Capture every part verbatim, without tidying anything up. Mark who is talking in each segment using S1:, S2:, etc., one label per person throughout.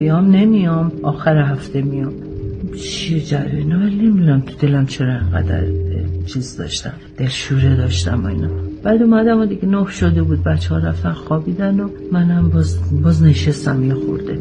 S1: بیام نمیام، آخر هفته میام. چی جریانه ولی نمیدونم تو دلم چرا انقدر چیز داشتم، دلشوره داشتم و اینا. بعد اومدم و دیگه نه شده بود، بچه ها رفتن خوابیدن و منم باز, باز نشستم یه خورده.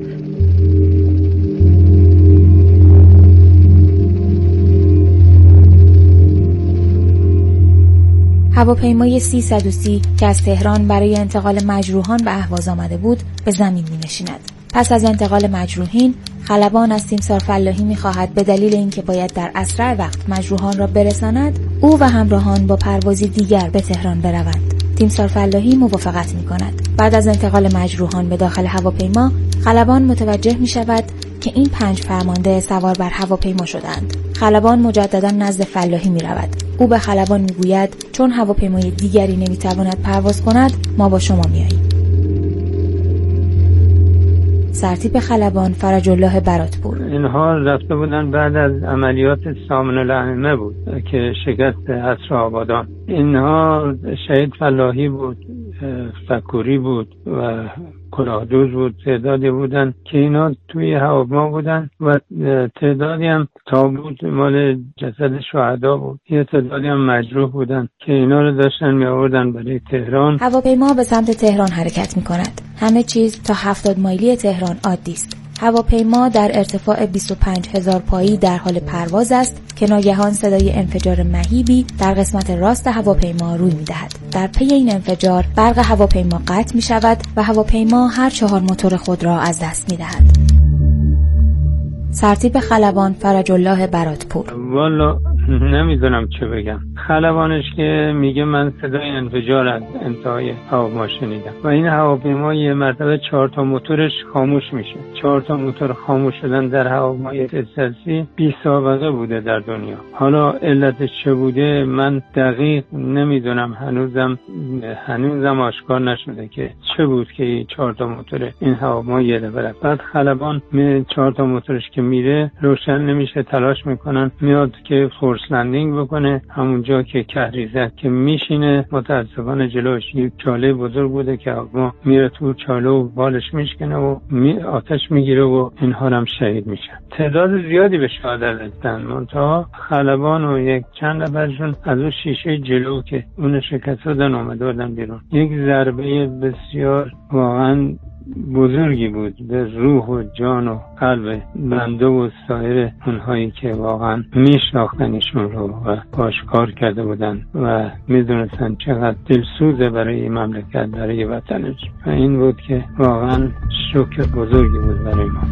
S2: هواپیمای سیصد و سی که از تهران برای انتقال مجروحان به اهواز آمده بود به زمین می نشیند. پس از انتقال مجروحین، خلبان از تیمسار فلاحی می خواهد به دلیل اینکه باید در اسرع وقت مجروحان را برساند، او و همراهان با پروازی دیگر به تهران بروند. تیمسار فلاحی موافقت می کند. بعد از انتقال مجروحان به داخل هواپیما، خلبان متوجه می شود که این پنج فرمانده سوار بر هواپیما شدند. خلبان مجددا نزد فلاحی می رود. او به خلبان می گوید چون هواپیمای دیگری نمی تواند پرواز کند، ما با شما می آییم. سرتیپ خلبان فرج الله براتپور:
S3: اینها رفته بودن بعد از عملیات سامن الائمه بود که شکست عصر آبادان. اینها شهید فلاحی بود، فکوری بود و کلاهدوز بود. تعدادی بودن که اینا توی هواپیما بودن و تعدادی هم تابوت مال جسد شهدا بود. یه تعدادی هم مجروح بودن که اینا رو داشتن می آوردن برای تهران.
S2: هواپیما به سمت تهران حرکت می کند. همه چیز تا هفتاد مایلی تهران عادی است. هواپیما در ارتفاع بیست و پنج هزار پایی در حال پرواز است که ناگهان صدای انفجار مهیبی در قسمت راست هواپیما روی می‌دهد. در پی این انفجار برق هواپیما قطع می‌شود و هواپیما هر چهار موتور خود را از دست می‌دهد. سرتیپ خلبان فرج الله براتپور:
S3: والا نمیدونم چه بگم. خلبانش که میگه من صدای انفجار از انتهای هواپیما شنیدم و این هواپیما یه مرتبه چهار تا موتورش خاموش میشه. چهار تا موتور خاموش شدن در هواپیمای اتصالی بی سابقه بوده در دنیا. حالا علتش چه بوده من دقیق نمیدونم، هنوزم هنوزم آشکار نشده که چه بود که چهار تا موتور این هواپیما یه دفعه. بعد خلبان می چهار تا موتورش که میره روشن نمیشه، تلاش میکنن میاد که فورس لندینگ بکنه همونجا که کهریزه که میشینه. متاسفانه جلوش یک چاله بزرگ بوده که ما میره تو چاله و بالش میشکنه و می آتش میگیره و اینها هم شهید میشن. تعداد زیادی به شهادت رسیدن. منتها خلبان و یک چند نفرشون از اون شیشه جلو که اون شکست دادن اومده بودن بیرون. یک ضربه بسیار واقعا بزرگی بود به روح و جان و قلب بنده و سایر اونهایی که واقعا میشناختنشون رو و آشکار کرده بودن و میدونستن چقدر دلسوزه برای مملکت، برای وطنش. و این بود که واقعا شوک بزرگی بود برای ما.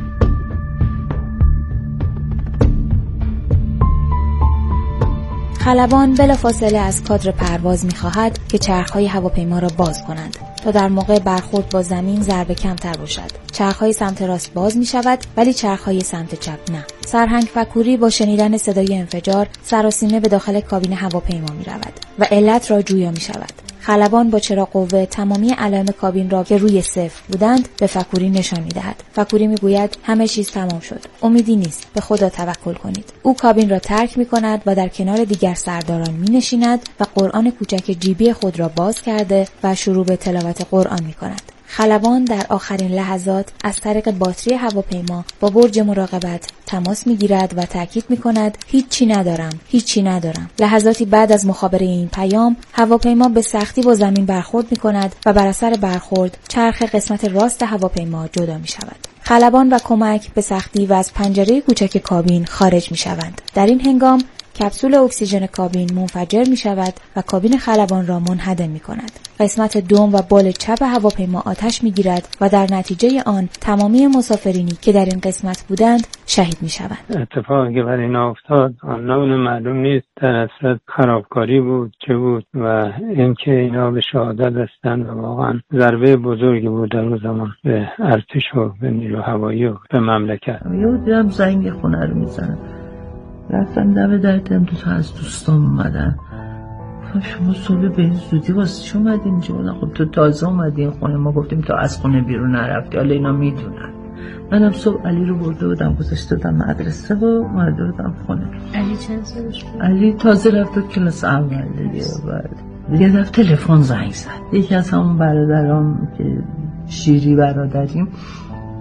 S2: خلبان بلافاصله از کادر پرواز می‌خواهد که چرخ‌های هواپیما را باز کنند تا در موقع برخورد با زمین ضربه کمتر باشد. چرخ‌های سمت راست باز می‌شود ولی چرخ‌های سمت چپ نه. سرهنگ فکوری با شنیدن صدای انفجار سراسیمه به داخل کابین هواپیما می‌رود و علت را جویا می‌شود. خلبان با چراغ قوه تمامی علائم کابین را که روی صفر بودند به فکوری نشان می‌دهد. فکوری می‌گوید همه چیز تمام شد. امیدی نیست. به خدا توکل کنید. او کابین را ترک می‌کند و در کنار دیگر سرداران می‌نشیند و قرآن کوچک جیبی خود را باز کرده و شروع به تلاوت قرآن می‌کند. خلبان در آخرین لحظات از طریق باتری هواپیما با برج مراقبت تماس میگیرد و تاکید میکند هیچی ندارم، هیچی ندارم. لحظاتی بعد از مخابره این پیام، هواپیما به سختی با زمین برخورد میکند و بر اثر برخورد چرخ قسمت راست هواپیما جدا میشود. خلبان و کمک به سختی و از پنجره کوچک کابین خارج میشوند. در این هنگام کپسول اکسیژن کابین منفجر می شود و کابین خلبان را منهدم می کند. قسمت دوم و بال چپ هواپیما آتش می گیرد و در نتیجه آن تمامی مسافرینی که در این قسمت بودند شهید می شوند.
S3: اتفاقی که برای اینا افتاد آنون معلوم نیست، در اصل خرابکاری بود چه بود و اینکه اینا به شهادت رسیدن و واقعا ضربه بزرگی بود در اون زمان به ارتش و به نیرو هوایی و به مملکت.
S1: یه دیدم زنگ خونه رو میزنه، رفتم دم در دیدم دو تا از دوستان اومدن. شما صبح به زودی واسه چی اومدین اینجا؟ خب تو تازه اومدین خونه، ما گفتیم تا از خونه بیرون نرفتی. حالا اینا میدونن. منم صبح علی رو برده بودم گذاشته بودم مدرسه و اومده بودم خونه.
S4: علی چند سالش بود؟
S1: علی تازه رفته کلاس اول دیگه. بعد دیگه دفعه تلفن زنگ زد. یکی از همون برادرام که شیری برادریم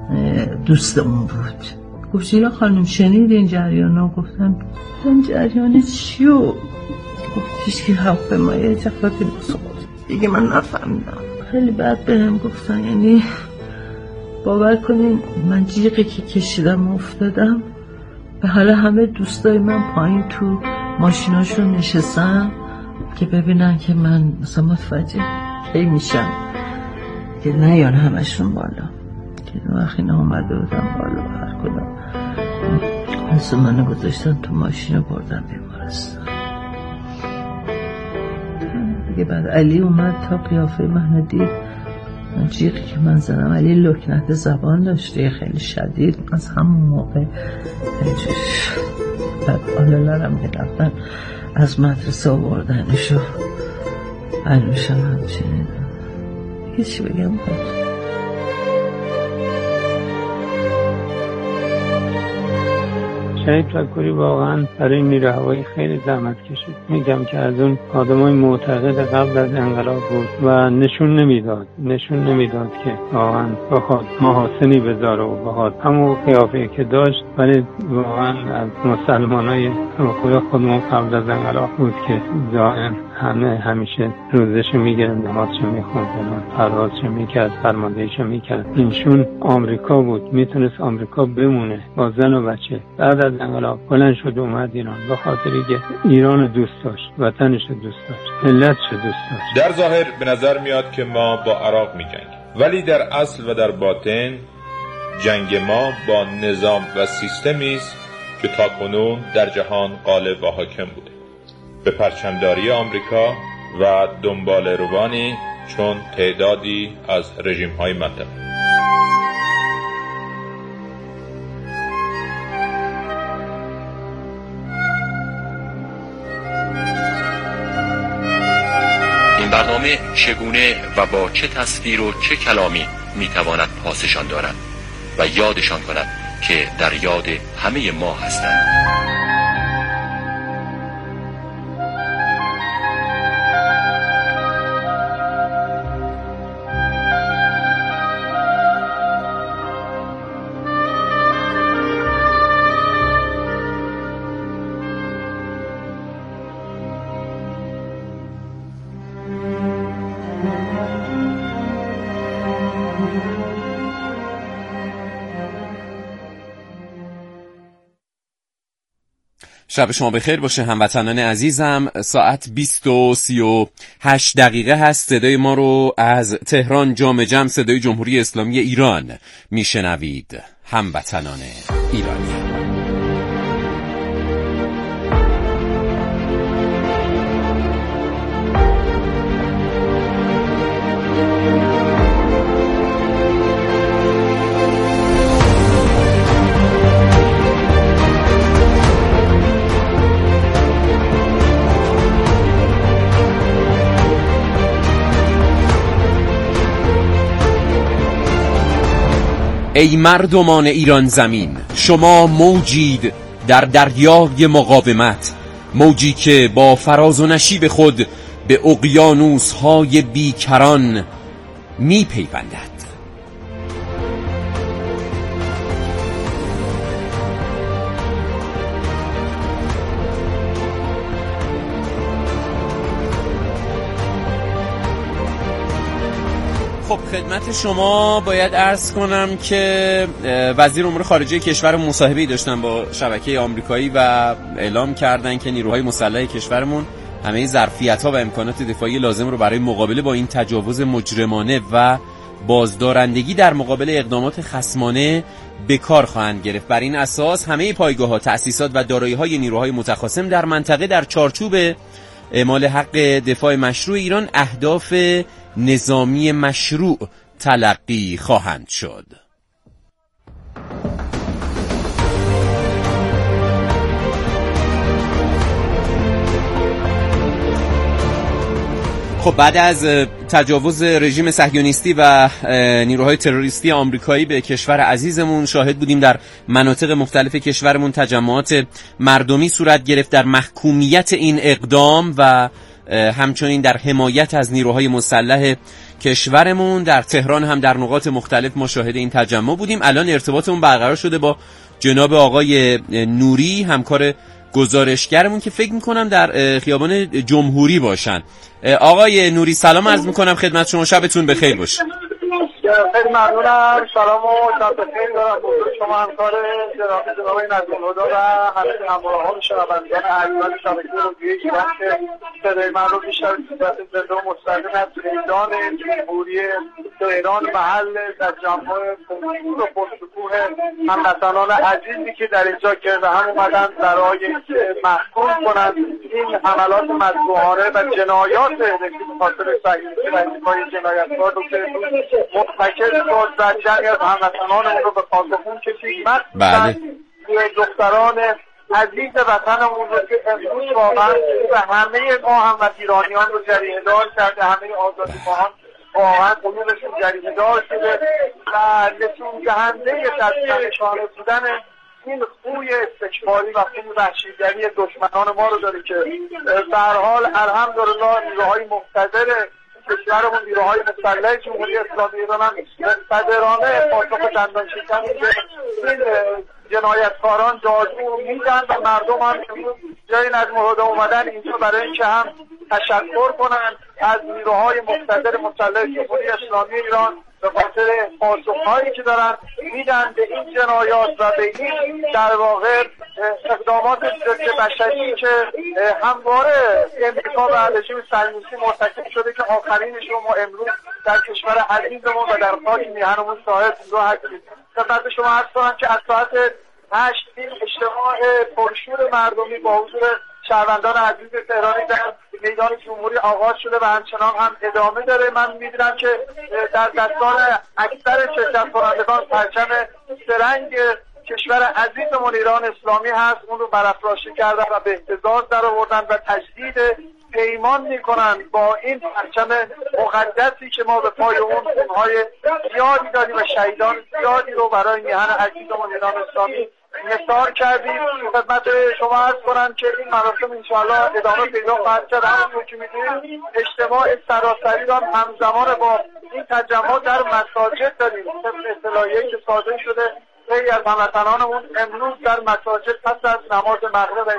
S1: دوست اون بود. گفت شیلا خانم شنید این جریان ها؟ گفتم این جریان چیو؟ گفتیش که هواپیمای جفافی نسخود. دیگه من نفهمیدم، خیلی بد بهم گفتن. یعنی باور کنین من جیغی که کشیدم افتادم، به حال همه دوستای من پایین تو ماشیناشون نشستن که ببینن که من مثلا متوجه کی میشم که نه یان همشون بالا. که وقتی اینا اومده بودم بالا هر کدام مثلا منو گذاشتن تو ماشین بردن بیمارستان. دیگه بعد علی اومد تا قیافه منو دید، جیغی که من زدم، علی لکنت زبان داشته خیلی شدید. از همون موقع بعد آلالارم که رفتن از مدرسه آوردنشو علوشم همچنین. دیگه چی بگم بود؟
S3: شهید فکوری واقعا برای نیروی هوایی خیلی زحمت کشید. میگم که از اون آدمای معتقد قبل از انقلاب بود و نشون نمیداد نشون نمیداد که واقعا بخواد محاسنی بذاره و بخواد همون قیافه که داشت، ولی واقعا از مسلمانای خود خودمون قبل از انقلاب بود که ظاهرا همه همیشه روزش میگرن، نمازش میخوندن، پروازش میکرد، فرماندهیش میکرد. اینشون آمریکا بود، میتونست آمریکا بمونه با زن و بچه. بعد از انقلاب بلند شد اومد ایران، به خاطری که ایران دوست داشت، وطنش دوست داشت، ملتش دوست داشت.
S4: در ظاهر به نظر میاد که ما با عراق میجنگیم، ولی در اصل و در باطن جنگ ما با نظام و سیستمی است که تاکنون در جهان غالب و حاکم بوده، به پرچمداری آمریکا و دنبال روانی چون تعدادی از رژیم‌های منطقه.
S5: این برنامه چگونه و با چه تصویر و چه کلامی میتواند پاسشان دارد و یادشان کند که در یاد همه ما هستند.
S6: شب شما بخیر باشه هموطنان عزیزم. ساعت بیست و سی و هشت دقیقه هست. صدای ما رو از تهران جام جم صدای جمهوری اسلامی ایران میشنوید. هموطنان ایرانی، ای مردمان ایران زمین، شما موجید در دریای مقاومت، موجی که با فراز و نشیب خود به اقیانوس‌های بیکران می‌پیوندد. خب خدمت شما باید عرض کنم که وزیر امور خارجه کشور مصاحبه‌ای داشتن با شبکه آمریکایی و اعلام کردن که نیروهای مسلح کشورمون همه ظرفیت‌ها و امکانات دفاعی لازم رو برای مقابله با این تجاوز مجرمانه و بازدارندگی در مقابل اقدامات خصمانه به کار خواهند گرفت. بر این اساس همه پایگاه‌ها، تأسیسات و دارایی‌های نیروهای متخاصم در منطقه در چارچوب اعمال حق دفاع مشروع ایران اهداف نظامی مشروع تلقی خواهند شد. خب بعد از تجاوز رژیم صهیونیستی و نیروهای تروریستی آمریکایی به کشور عزیزمون شاهد بودیم در مناطق مختلف کشورمون تجمعات مردمی صورت گرفت در محکومیت این اقدام و همچنین در حمایت از نیروهای مسلح کشورمون. در تهران هم در نقاط مختلف ما شاهد این تجمع بودیم. الان ارتباطمون برقرار شده با جناب آقای نوری، همکار گزارشگرمون که فکر میکنم در خیابان جمهوری باشن. آقای نوری سلام عرض میکنم خدمت شما، شبتون بخیر باشه.
S7: خیلی ممنونم، سلام و شب بخیر دارم بزرگ شما همکار جناب جناب نظم‌الهدی و همه همراهان شنوندگان عزیز شبکه رادیویی ایران که صدای من رو میشنوید صورت زنده و مستقیم از میدان جمهوری تهران، محل تجمع پرشور و پرشکوه هموطنان عزیزی که در اینجا گرد هم اومدن برای اینکه محکوم کنند این حملات مذبوحانه و جنایات رژیم قاتل صهیونیستی و انتقای جنایتکار رو که مرتکب شد و جنگ از هموطنانمون رو به خاک خون کشید.
S6: بله.
S7: دختران عزیز وطنمون رو که امروز واقعا و همه ما هم ایرانیان رو جریحه دار کرده، همه آزادیخواهان واقعا قلوبشون جریحه دار شده و نشون دهنده دستنشانه بودن این خوی استکباری و خوی وحشیگری دشمنان ما رو داره که به هر حال الحمدلله نیروهای مقتدر کشورمون، نیروهای مسلح جمهوری اسلامی ایران هم مقتدرانه پاسخ دندان شکنی به این جنایتکاران دادو میدن و مردم هم جای نظم‌الهدی اومدن اینجا برای اینکه هم تشکر کنن از نیروهای مقتدر مسلح جمهوری اسلامی ایران به خاطر پاسخهایی که دارن میدن به این جنایات و به این در واقع اقدامات ضد بشری که همواره امریکا و رژیم صهیونیستی مرتکب شده که آخرینش رو ما امروز در کشور عزیزمون و در خاک میهنمون شاهد رو هستیم. خدمت شما عرض کنم که از ساعت هشت این اجتماع پرشور مردمی با حضور شهروندان عزیز تهرانی در میدان جمهوری آغاز شده و همچنان هم ادامه داره. من می‌بینم که در دستان اکثر شرکت کنندگان پرچم سرنگ کشور عزیزمون ایران اسلامی هست، اون رو برافراشی کردن و به اهتزاز در آوردن و تجدید پیمان میکنن با این پرچم مقدسی که ما به پای اون خونهای زیادی داریم و شهیدان زیادی رو برای میهن عزیزمون ایران اسلامی نثار کردیم. خدمت شما عرض کنم که این مراسم انشاءالله ادامه پیدا خواهد کرد. همونطور که می‌دونید اجتماع سراسری را همزمان با این تجمع در مساجد داریم. طبق اطلاعیه‌ای که صادر شده خیلی از هموطنانمون امروز در مساجد پس از نماز مغرب و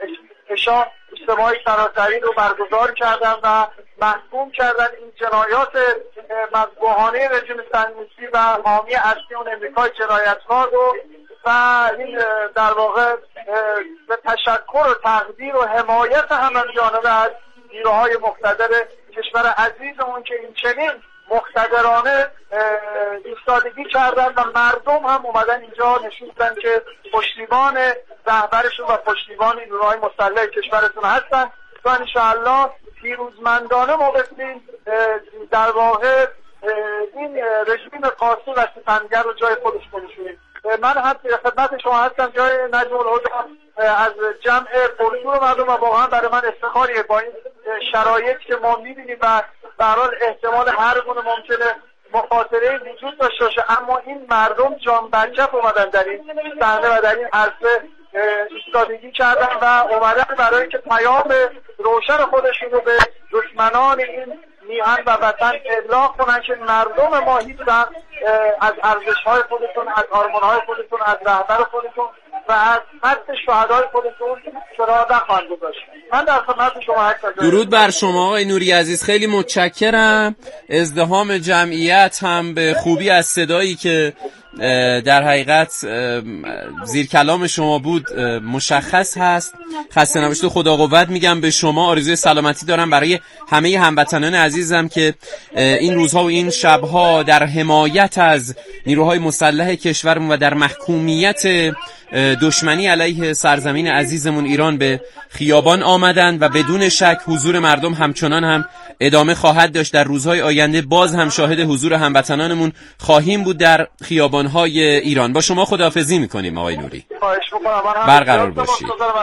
S7: عشا اجتماعی سراسری رو برگزار کردن و محکوم کردن این جنایات مذبوحانه رژیم صهیونیستی و حامی اصلی اون امریکای جنایتکار رو و این در واقع به تشکر و تقدیر و حمایت همه‌جانبه از نیروهای مقتدر کشور عزیزمون که این چنین مقتدرانه ایستادگی کردن و مردم هم اومدن اینجا نشون دادن که پشتیبان رهبرشون و پشتیبان نیروهای مسلح کشورتون هستن و انشاءالله پیروزمندانه ما بتونیم در واقع این رژیم قاصد و ستمگر رو جای خودش بنشونیم. من هم خدمت شما هستم جای نظم‌الهدی از جمع پرشور مردم و واقعا برای من افتخاریه با این شرایط که ما می‌بینیم و به هر حال احتمال هر گونه ممکنه مخاطره وجود داشته باشه، اما این مردم جان برکف اومدن در این صحنه و در این عرصه ایستادگی کردن و اومدن برای که پیام روشن خودشون رو به دشمنان این میهن و وطن ابلاغ کنن که مردم ما هیچ وقت از ارزش‌های خودتون، از آرمان‌های خودتون، از رهبر خودتون و از خط شهدای خودتون چرا نخواهند گذاشت. من در خدمت شما هستم.
S6: درود بر شما آقای نوری عزیز، خیلی متشکرم. ازدحام جمعیت هم به خوبی از صدایی که در حقیقت زیر کلام شما بود مشخص هست. خسته نباشید و خدا قوت میگم به شما. آرزوی سلامتی دارم برای همه هموطنان عزیزم که این روزها و این شبها در حمایت از نیروهای مسلح کشورمون و در محکومیت دشمنی علیه سرزمین عزیزمون ایران به خیابان آمدند و بدون شک حضور مردم همچنان هم ادامه خواهد داشت. در روزهای آینده باز هم شاهد حضور هموطنانمون خواهیم بود در خیابان‌های ایران. با شما خداحافظی می‌کنیم آقای نوری.
S7: خواهش می‌کنم.
S6: برقرار باشید.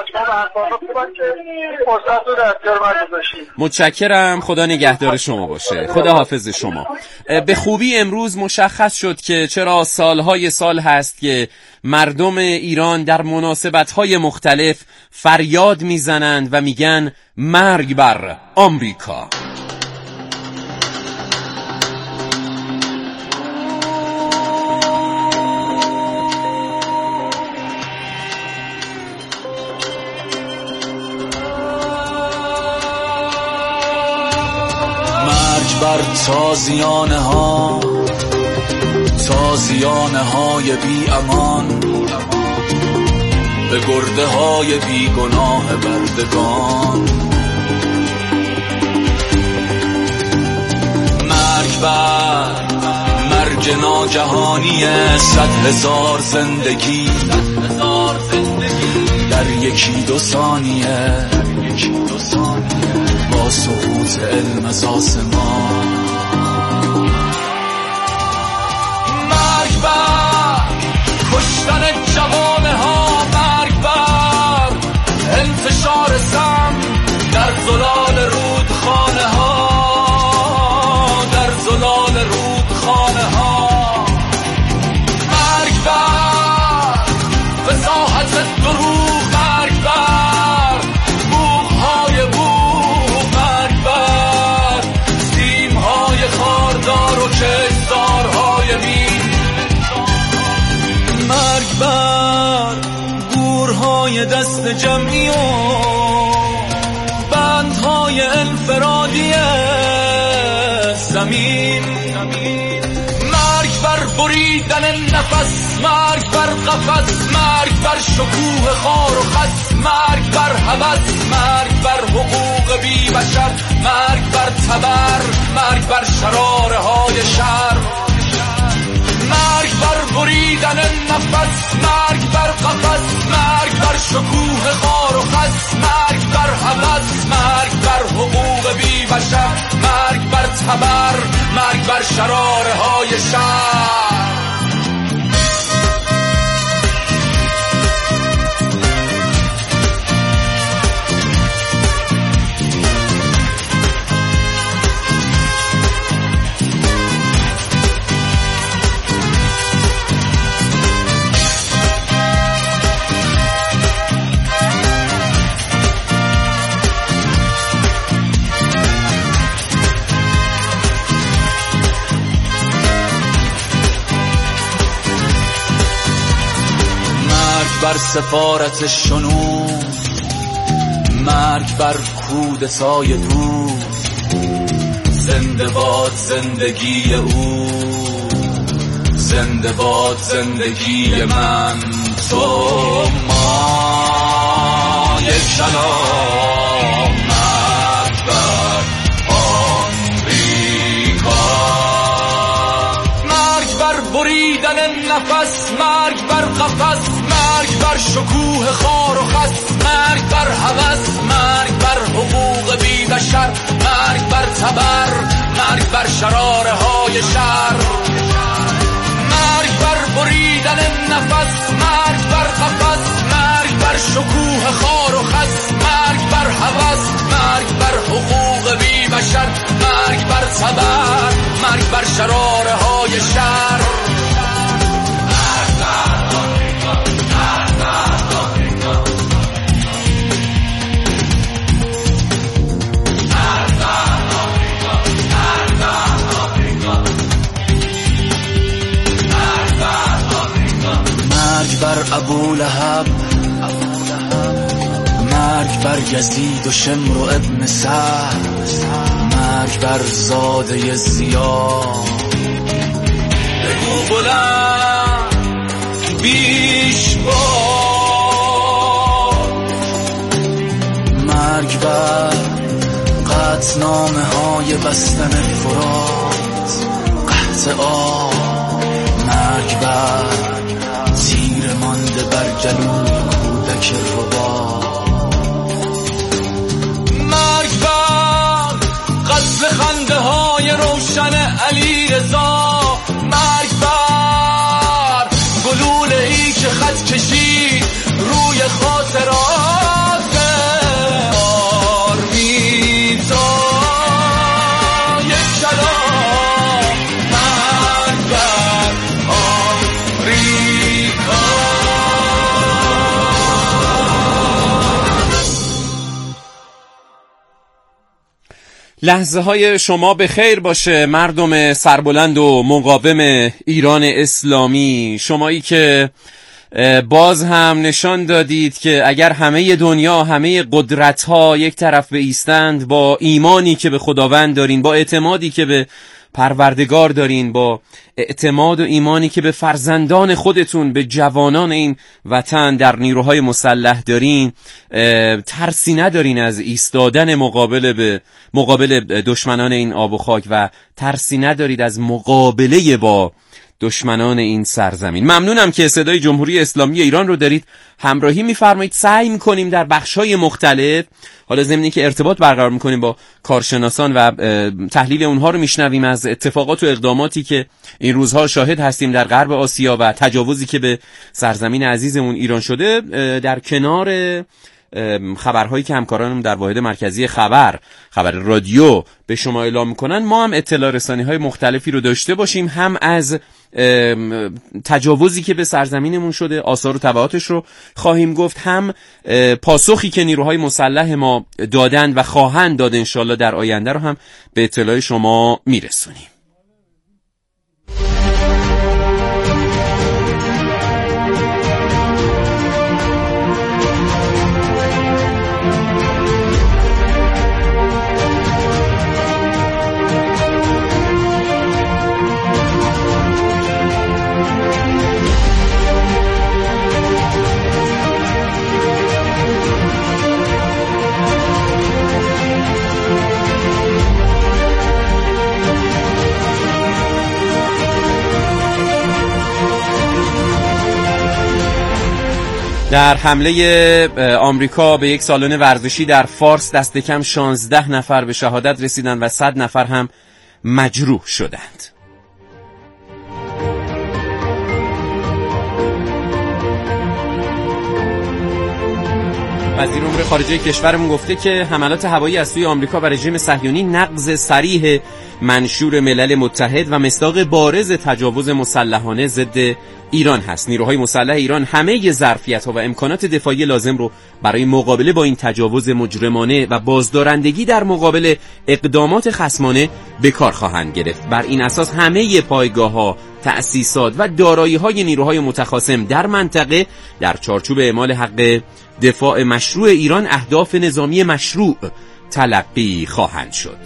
S6: متشکرم. خدا نگهدار شما باشه. خدا حافظ شما. به خوبی امروز مشخص شد که چرا سالهای سال هست که مردم ایران در مناسبت‌های مختلف فریاد میزنند و میگن مرگ بر آمریکا.
S8: بر تازیانه ها، تازیانه های بی امان، به گرده های بی گناه بردگان. مرگ بر مرگ ناگهانی صد هزار زندگی در یکی دو ثانیه، با سقوط علم از آسمان. مرگ بر کشتن جوانه ها، مرگ بر انتشار سم در زلال رودخانه ها، در زلال رودخانه ها. مرگ بر فصاحت دروغ، مرگ بر بوغ‌های بوغ، مرگ بر سیم‌های خاردار و کشتارهای بین، مرگ بر گورهای دست جمعی و بندهای انفرادی زمین. مرگ بر بریدن نفس، مرگ بر قفس، مرگ بر شکوه خار و خس، مرگ بر هوس، مرگ بر حقوق بی بشر، مرگ بر تبر، مرگ بر شراره های شر. مرگ بر بریدن نفس، مرگ بر قفس، مرگ بر شکوه خار و خس، مرگ بر هوس، مرگ بر حقوق بی بشر، مرگ بر تبر، مرگ بر شراره های شر. بر سفارت شنو، مرگ بر کودتای دو، زنده باد زندگی او، زنده باد زندگی من، تو ما یک کلام. مرگ بر آمریکا، مرگ بر بریدن نفس، مرگ بر قفس، مرگ بر شکوه خار و خس، مرگ بر هوس، مرگ بر حقوق بی بشر، مرگ بر تبر، مرگ بر شراره های شر. مرگ بر بریدن نفس، مرگ بر قفس، مرگ بر شکوه خار و خس، مرگ بر هوس، مرگ بر حقوق بی بشر، مرگ بر تبر، مرگ بر شراره های شر. مرگ بر ابولهب، مرگ بر یزید و شمر و ابن سعد، مرگ بر زاده زیاد. بگو بلند بیش باد، مرگ بر قطعنامه های بستن فرات، قحط آب، مرگ بر تیر مانده بر گلوی کودک ربا. مرگ بر قصد خنده های روشن علی رضا، مرگ بر گلوله ای که خط کشید روی خاطرات آرمیتا. یک کلام، مرگ بر آمریکا.
S6: لحظه های شما به خیر باشه مردم سربلند و مقاوم ایران اسلامی، شمایی که باز هم نشان دادید که اگر همه دنیا، همه قدرت‌ها یک طرف بایستند، با ایمانی که به خداوند دارین، با اعتمادی که به پروردگار دارین، با اعتماد و ایمانی که به فرزندان خودتون، به جوانان این وطن در نیروهای مسلح دارین، ترسی ندارین از ایستادن مقابل به مقابل دشمنان این آب و خاک و ترسی ندارید از مقابله با دشمنان این سرزمین. ممنونم که صدای جمهوری اسلامی ایران رو دارید همراهی می‌فرمایید. سعی می‌کنیم در بخش‌های مختلف، حالا ضمن که ارتباط برقرار می‌کنیم با کارشناسان و تحلیل اونها رو میشنویم از اتفاقات و اقداماتی که این روزها شاهد هستیم در غرب آسیا و تجاوزی که به سرزمین عزیزمون ایران شده، در کنار خبرهایی که همکارانم در واحد مرکزی خبر خبر رادیو به شما اعلام میکنن، ما هم اطلاع رسانی های مختلفی رو داشته باشیم، هم از تجاوزی که به سرزمینمون شده، آثار و تبعاتش رو خواهیم گفت، هم پاسخی که نیروهای مسلح ما دادن و خواهند داد انشالله در آینده رو هم به اطلاع شما میرسونیم. در حمله آمریکا به یک سالن ورزشی در فارس دست کم شانزده نفر به شهادت رسیدند و صد نفر هم مجروح شدند. وزیر امور خارجه کشورمون گفته که حملات هوایی از سوی آمریکا و رژیم صهیونی نقض صریح منشور ملل متحد و مصداق بارز تجاوز مسلحانه ضد ایران هست. نیروهای مسلح ایران همه ظرفیت‌ها و امکانات دفاعی لازم رو برای مقابله با این تجاوز مجرمانه و بازدارندگی در مقابل اقدامات خصمانه به کار خواهند گرفت. بر این اساس همه پایگاه‌ها، تأسیسات و دارایی‌های نیروهای متخاصم در منطقه در چارچوب اعمال حق دفاع مشروع ایران اهداف نظامی مشروع تلقی خواهند شد.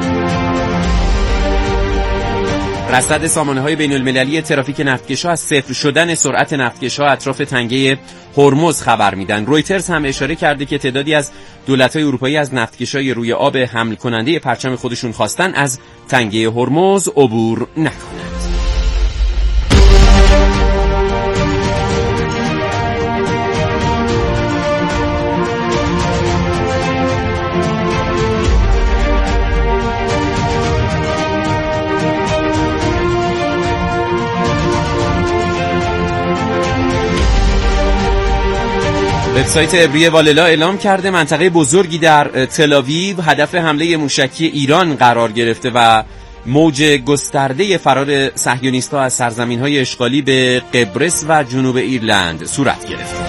S6: رصد سامانه‌های بین‌المللی ترافیک نفتکش‌ها از صفر شدن سرعت نفتکش‌ها اطراف تنگه هرمز خبر میدن. رویترز هم اشاره کرده که تعدادی از دولت‌های اروپایی از نفتکش‌های روی آب حمل کننده پرچم خودشون خواستن از تنگه هرمز عبور نکنند. وبسایت عبری واللا اعلام کرده منطقه بزرگی در تل‌آویو هدف حمله موشکی ایران قرار گرفته و موج گسترده فرار صهیونیست‌ها از سرزمین‌های اشغالی به قبرس و جنوب ایرلند صورت گرفته.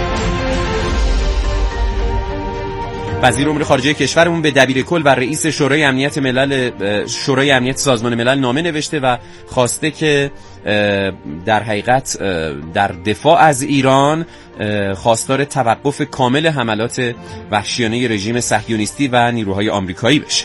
S6: وزیر امور خارجه کشورمون به دبیر کل و رئیس شورای امنیت ملل شورای امنیت سازمان ملل نامه نوشته و خواسته که در حقیقت در دفاع از ایران خواستار توقف کامل حملات وحشیانه رژیم صهیونیستی و نیروهای آمریکایی بشه.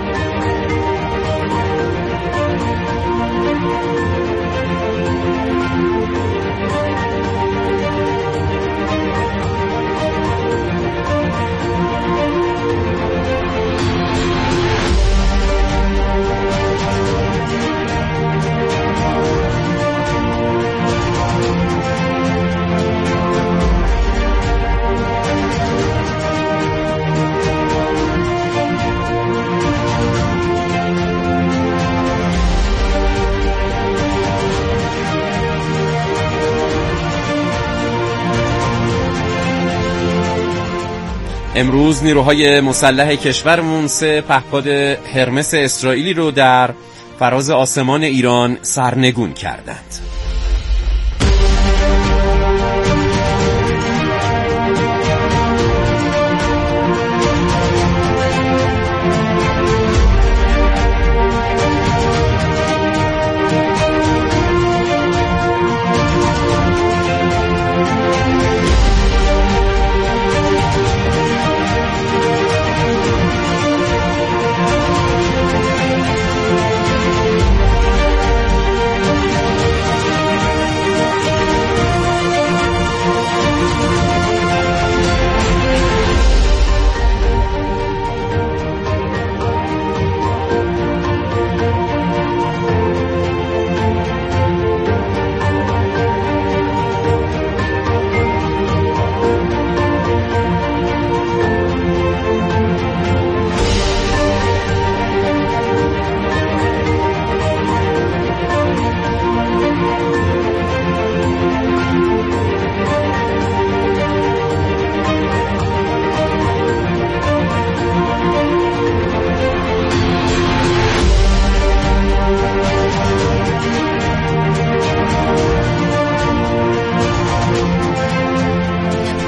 S6: امروز نیروهای مسلح کشورمون سه پهپاد هرمس اسرائیلی رو در فراز آسمان ایران سرنگون کردند.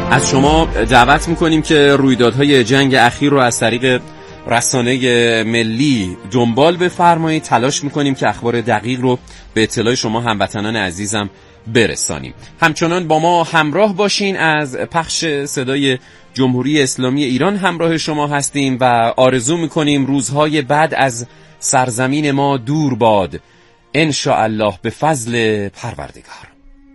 S6: از شما دعوت میکنیم که رویدادهای جنگ اخیر رو از طریق رسانه ملی دنبال بفرمایید. تلاش میکنیم که اخبار دقیق رو به اطلاع شما هموطنان عزیزم برسانیم. همچنان با ما همراه باشین. از پخش صدای جمهوری اسلامی ایران همراه شما هستیم و آرزو میکنیم روزهای بعد از سرزمین ما دور باد، ان شاء الله به فضل پروردگار.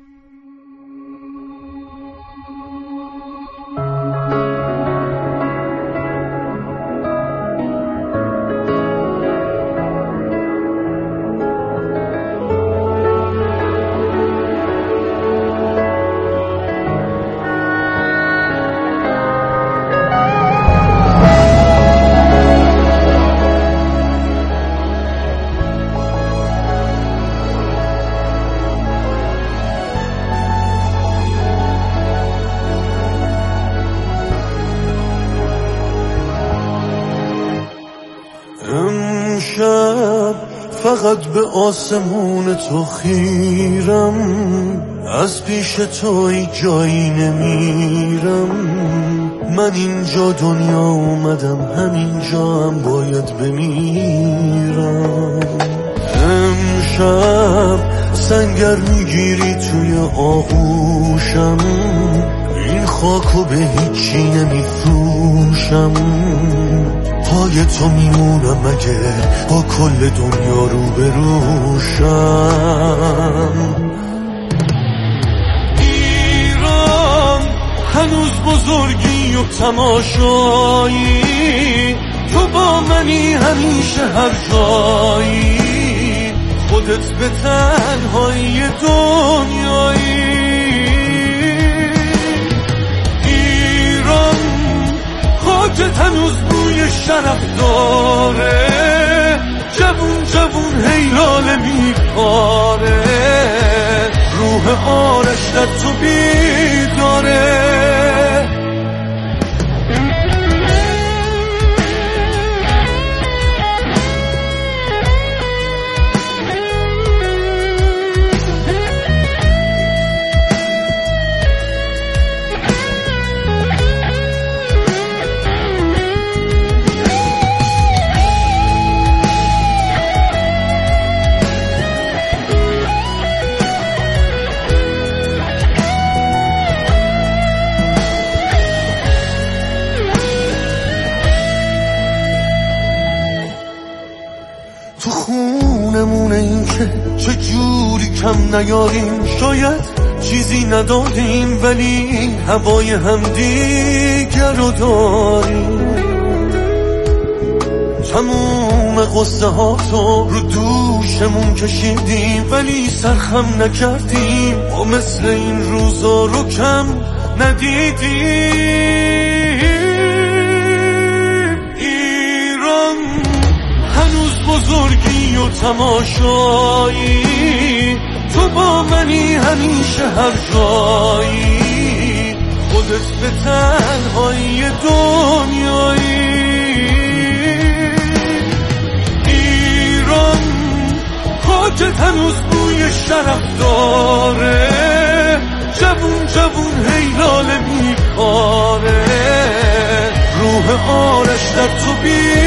S9: فقط به آسمون تو خیرم، از پیش تو ای جایی نمیرم. من اینجا دنیا اومدم، همینجا هم باید بمیرم. امشب سنگر میگیری توی آغوشم، این خاکو به هیچی نمیفروشم. پای تو میمونم مگه با کل دنیا رو بروشم. ایران هنوز بزرگی و تماشایی، تو با منی همیشه هر جایی. خودت به تنهایی دنیایی. ایران خاکت هنوز بوی شرف داره، جوون جوون هیلاله میکاره. روح آرش در تو بیداره. تو خونمونه این که چجوری کم نیاریم. شاید چیزی نداریم ولی هوای همدیگر رو داریم. تموم قصه ها تو رو دوشمون کشیدیم ولی سرخم نکردیم. و مثل این روزا رو کم ندیدیم. ایران هنوز بزرگی و تماشایی، تو با منی همیشه هر جایی. خودت به تنهایی دنیایی. ایران خاکت هنوز بوی شرف داره، جوون جوون هیلاله میکاره. روح آرش در تو بی